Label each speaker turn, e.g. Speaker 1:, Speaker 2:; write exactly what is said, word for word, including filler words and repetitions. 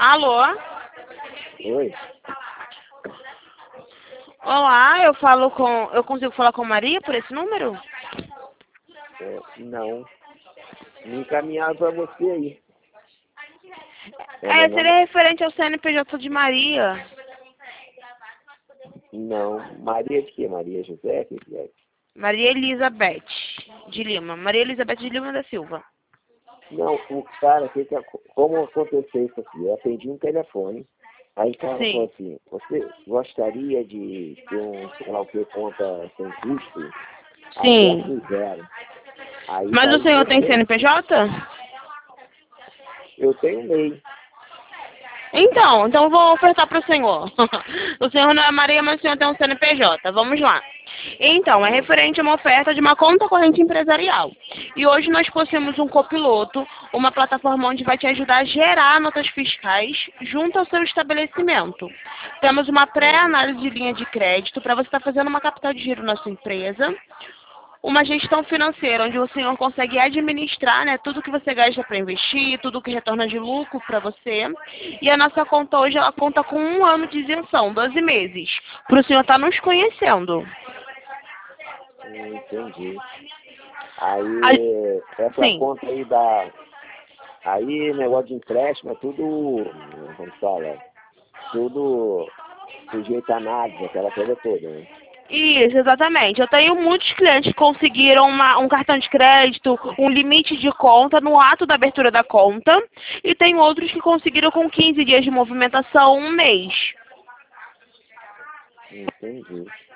Speaker 1: Alô?
Speaker 2: Oi?
Speaker 1: Olá, eu falo com... Eu consigo falar com Maria por esse número?
Speaker 2: É, não. Me encaminharam para você aí. É
Speaker 1: É,
Speaker 2: meu nome?
Speaker 1: seria referente ao C N P J de Maria.
Speaker 2: Não. Maria de quê? Maria José? Que que é?
Speaker 1: Maria Elizabeth de Lima. Maria Elizabeth de Lima da Silva.
Speaker 2: Não, o cara, que que, ac- como aconteceu isso aqui? Eu atendi um telefone, aí o cara falou
Speaker 1: Sim.
Speaker 2: assim, você gostaria de ter um, sei lá o que, conta sem custo?
Speaker 1: Sim.
Speaker 2: Acesse zero. Aí
Speaker 1: Mas o
Speaker 2: daí
Speaker 1: senhor tem
Speaker 2: você,
Speaker 1: C N P J?
Speaker 2: eu tenho um MEI.
Speaker 1: Então, então eu vou ofertar para o senhor. O senhor não é Maria, mas o senhor tem um C N P J. Vamos lá. Então, é
Speaker 2: Hum,
Speaker 1: referente a uma oferta de uma conta corrente empresarial. E hoje nós possuímos um copiloto, uma plataforma onde vai te ajudar a gerar notas fiscais junto ao seu estabelecimento. Temos uma
Speaker 2: uhum.
Speaker 1: pré-análise de linha de crédito para você estar fazendo uma capital de giro na sua empresa, uma gestão financeira, onde o senhor consegue administrar, né, tudo que você gasta para investir, tudo que retorna de lucro para você. E a nossa conta hoje, ela conta com um ano de isenção, doze meses, para o senhor estar nos conhecendo.
Speaker 2: Hum, entendi.
Speaker 1: A-
Speaker 2: Aí, essa
Speaker 1: Sim.
Speaker 2: conta aí da... Aí, negócio de empréstimo é tudo, como fala, tudo sujeito a análise, aquela coisa toda, né?
Speaker 1: Isso, exatamente. Eu tenho muitos clientes que conseguiram uma- um cartão de crédito, um limite de conta no ato da abertura da conta, e tem outros que conseguiram com quinze dias de movimentação, um mês.
Speaker 2: Entendi.